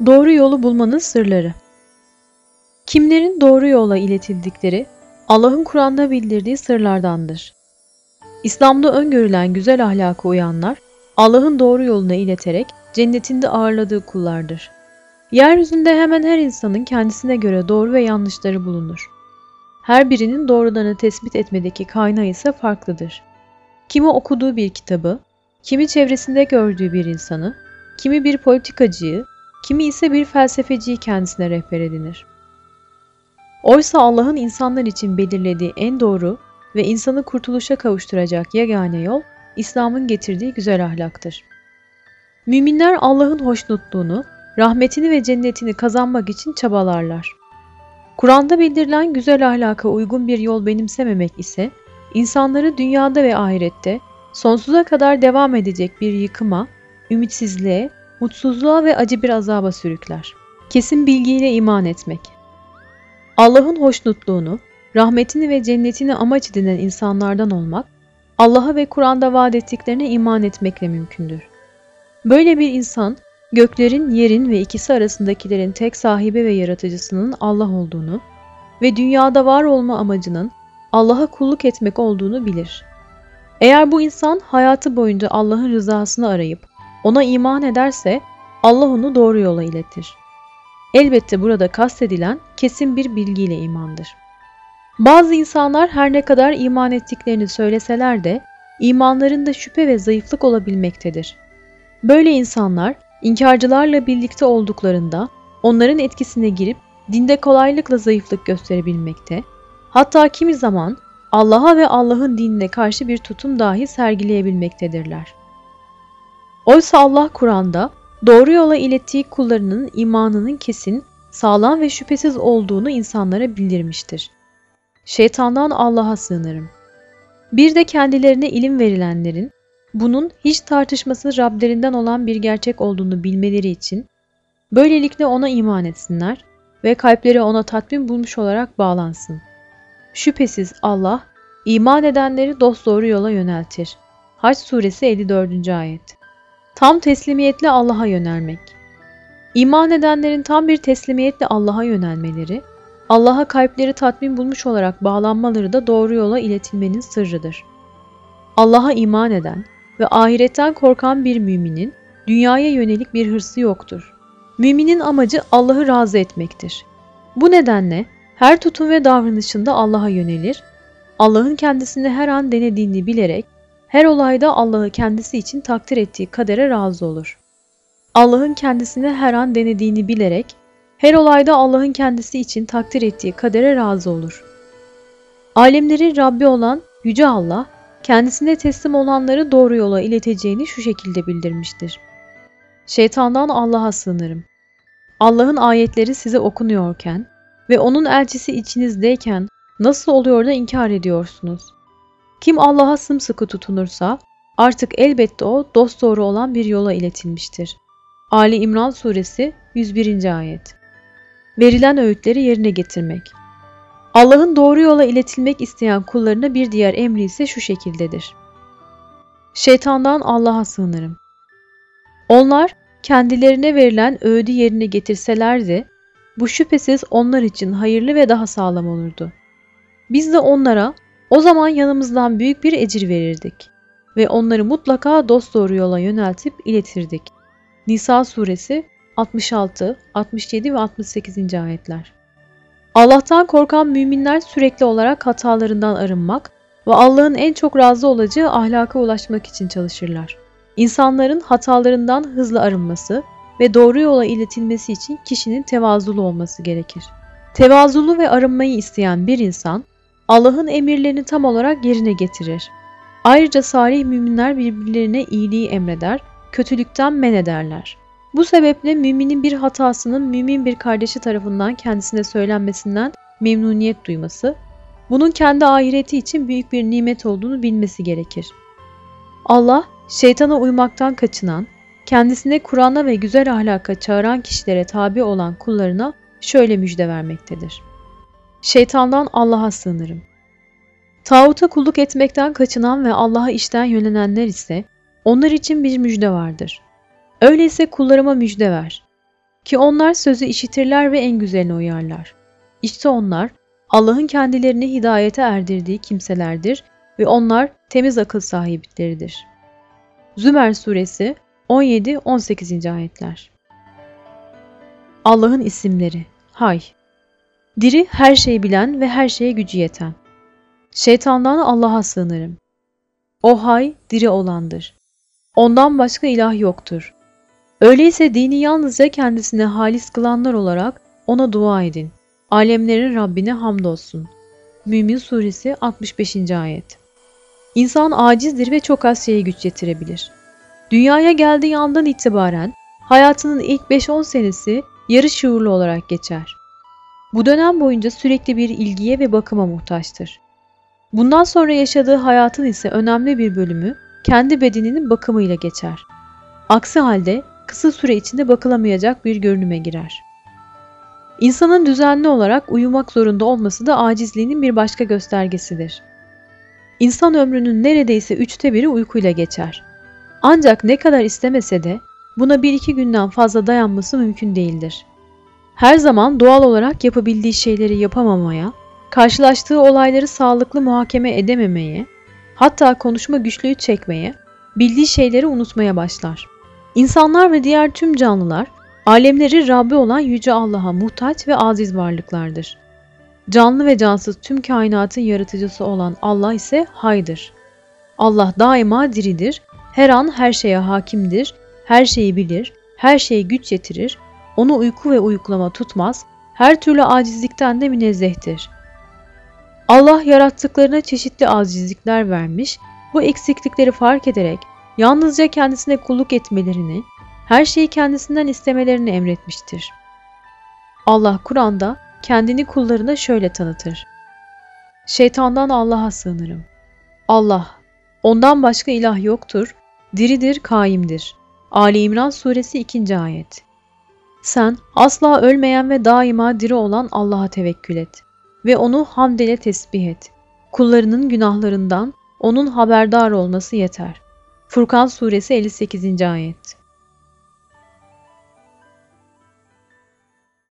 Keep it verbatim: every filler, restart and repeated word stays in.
Doğru yolu bulmanın sırları. Kimlerin doğru yola iletildikleri, Allah'ın Kur'an'da bildirdiği sırlardandır. İslam'da öngörülen güzel ahlaka uyanlar, Allah'ın doğru yoluna ileterek cennetinde ağırladığı kullardır. Yeryüzünde hemen her insanın kendisine göre doğru ve yanlışları bulunur. Her birinin doğrularını tespit etmedeki kaynağı ise farklıdır. Kimi okuduğu bir kitabı, kimi çevresinde gördüğü bir insanı, kimi bir politikacıyı, kimi ise bir felsefeciyi kendisine rehber edinir. Oysa Allah'ın insanlar için belirlediği en doğru ve insanı kurtuluşa kavuşturacak yegane yol, İslam'ın getirdiği güzel ahlaktır. Müminler Allah'ın hoşnutluğunu, rahmetini ve cennetini kazanmak için çabalarlar. Kur'an'da bildirilen güzel ahlaka uygun bir yol benimsememek ise, insanları dünyada ve ahirette sonsuza kadar devam edecek bir yıkıma, ümitsizliğe, mutsuzluğa ve acı bir azaba sürükler. Kesin bilgiyle iman etmek. Allah'ın hoşnutluğunu, rahmetini ve cennetini amaç edinen insanlardan olmak, Allah'a ve Kur'an'da vaat ettiklerine iman etmekle mümkündür. Böyle bir insan, göklerin, yerin ve ikisi arasındakilerin tek sahibi ve yaratıcısının Allah olduğunu ve dünyada var olma amacının Allah'a kulluk etmek olduğunu bilir. Eğer bu insan hayatı boyunca Allah'ın rızasını arayıp ona iman ederse, Allah onu doğru yola iletir. Elbette burada kastedilen kesin bir bilgiyle imandır. Bazı insanlar her ne kadar iman ettiklerini söyleseler de imanlarında şüphe ve zayıflık olabilmektedir. Böyle insanlar inkarcılarla birlikte olduklarında onların etkisine girip dinde kolaylıkla zayıflık gösterebilmekte, hatta kimi zaman Allah'a ve Allah'ın dinine karşı bir tutum dahi sergileyebilmektedirler. Oysa Allah Kur'an'da doğru yola ilettiği kullarının imanının kesin, sağlam ve şüphesiz olduğunu insanlara bildirmiştir. Şeytandan Allah'a sığınırım. Bir de kendilerine ilim verilenlerin, bunun hiç tartışmasız Rablerinden olan bir gerçek olduğunu bilmeleri için, böylelikle ona iman etsinler ve kalpleri ona tatmin bulmuş olarak bağlansın. Şüphesiz Allah, iman edenleri dosdoğru yola yöneltir. Hac suresi elli dördüncü ayet. Tam teslimiyetle Allah'a yönelmek. İman edenlerin tam bir teslimiyetle Allah'a yönelmeleri, Allah'a kalpleri tatmin bulmuş olarak bağlanmaları da doğru yola iletilmenin sırrıdır. Allah'a iman eden ve ahiretten korkan bir müminin dünyaya yönelik bir hırsı yoktur. Müminin amacı Allah'ı razı etmektir. Bu nedenle her tutum ve davranışında Allah'a yönelir, Allah'ın kendisini her an denediğini bilerek, her olayda Allah'ı kendisi için takdir ettiği kadere razı olur. Allah'ın kendisini her an denediğini bilerek, her olayda Allah'ın kendisi için takdir ettiği kadere razı olur. Alemlerin Rabbi olan Yüce Allah, kendisine teslim olanları doğru yola ileteceğini şu şekilde bildirmiştir. Şeytandan Allah'a sığınırım. Allah'ın ayetleri size okunuyorken ve onun elçisi içinizdeyken nasıl oluyor da inkar ediyorsunuz? Kim Allah'a sımsıkı tutunursa artık elbette o dosdoğru olan bir yola iletilmiştir. Ali İmran suresi yüz birinci ayet. Verilen öğütleri yerine getirmek. Allah'ın doğru yola iletilmek isteyen kullarına bir diğer emri ise şu şekildedir. Şeytandan Allah'a sığınırım. Onlar kendilerine verilen öğüdü yerine getirselerdi, bu şüphesiz onlar için hayırlı ve daha sağlam olurdu. Biz de onlara o zaman yanımızdan büyük bir ecir verirdik ve onları mutlaka dosdoğru yola yöneltip iletirdik. Nisa suresi altmış altı, altmış yedi ve altmış sekizinci ayetler. Allah'tan korkan müminler sürekli olarak hatalarından arınmak ve Allah'ın en çok razı olacağı ahlaka ulaşmak için çalışırlar. İnsanların hatalarından hızlı arınması ve doğru yola iletilmesi için kişinin tevazulu olması gerekir. Tevazulu ve arınmayı isteyen bir insan, Allah'ın emirlerini tam olarak yerine getirir. Ayrıca salih müminler birbirlerine iyiliği emreder, kötülükten men ederler. Bu sebeple müminin bir hatasının mümin bir kardeşi tarafından kendisine söylenmesinden memnuniyet duyması, bunun kendi ahireti için büyük bir nimet olduğunu bilmesi gerekir. Allah, şeytana uymaktan kaçınan, kendisine Kur'an'a ve güzel ahlaka çağıran kişilere tabi olan kullarına şöyle müjde vermektedir. Şeytandan Allah'a sığınırım. Tağuta kulluk etmekten kaçınan ve Allah'a işten yönelenler ise onlar için bir müjde vardır. Öyleyse kullarıma müjde ver. Ki onlar sözü işitirler ve en güzeline uyarlar. İşte onlar Allah'ın kendilerini hidayete erdirdiği kimselerdir ve onlar temiz akıl sahipleridir. Zümer Suresi on yedi on sekizinci ayetler. Allah'ın isimleri. Hay. Diri, her şeyi bilen ve her şeye gücü yeten. Şeytandan Allah'a sığınırım. O hay, diri olandır. Ondan başka ilah yoktur. Öyleyse dini yalnızca kendisine halis kılanlar olarak ona dua edin. Alemlerin Rabbine hamdolsun. Mümin Suresi altmış beşinci ayet. İnsan acizdir ve çok az şeye güç yetirebilir. Dünyaya geldiği andan itibaren hayatının ilk beş on senesi yarı şuurlu olarak geçer. Bu dönem boyunca sürekli bir ilgiye ve bakıma muhtaçtır. Bundan sonra yaşadığı hayatın ise önemli bir bölümü kendi bedeninin bakımıyla geçer. Aksi halde kısa süre içinde bakılamayacak bir görünüme girer. İnsanın düzenli olarak uyumak zorunda olması da acizliğinin bir başka göstergesidir. İnsan ömrünün neredeyse üçte biri uykuyla geçer. Ancak ne kadar istemese de buna bir iki günden fazla dayanması mümkün değildir. Her zaman doğal olarak yapabildiği şeyleri yapamamaya, karşılaştığı olayları sağlıklı muhakeme edememeye, hatta konuşma güçlüğü çekmeye, bildiği şeyleri unutmaya başlar. İnsanlar ve diğer tüm canlılar, alemleri Rabbi olan Yüce Allah'a muhtaç ve aziz varlıklardır. Canlı ve cansız tüm kainatın yaratıcısı olan Allah ise haydır. Allah daima diridir, her an her şeye hakimdir, her şeyi bilir, her şeye güç yetirir, onu uyku ve uyuklama tutmaz, her türlü acizlikten de münezzehtir. Allah yarattıklarına çeşitli acizlikler vermiş, bu eksiklikleri fark ederek yalnızca kendisine kulluk etmelerini, her şeyi kendisinden istemelerini emretmiştir. Allah Kur'an'da kendini kullarına şöyle tanıtır. Şeytandan Allah'a sığınırım. Allah, ondan başka ilah yoktur, diridir, kaimdir. Ali İmran Suresi ikinci ayet. Sen asla ölmeyen ve daima diri olan Allah'a tevekkül et ve onu hamd ile tesbih et. Kullarının günahlarından onun haberdar olması yeter. Furkan Suresi elli sekizinci ayet.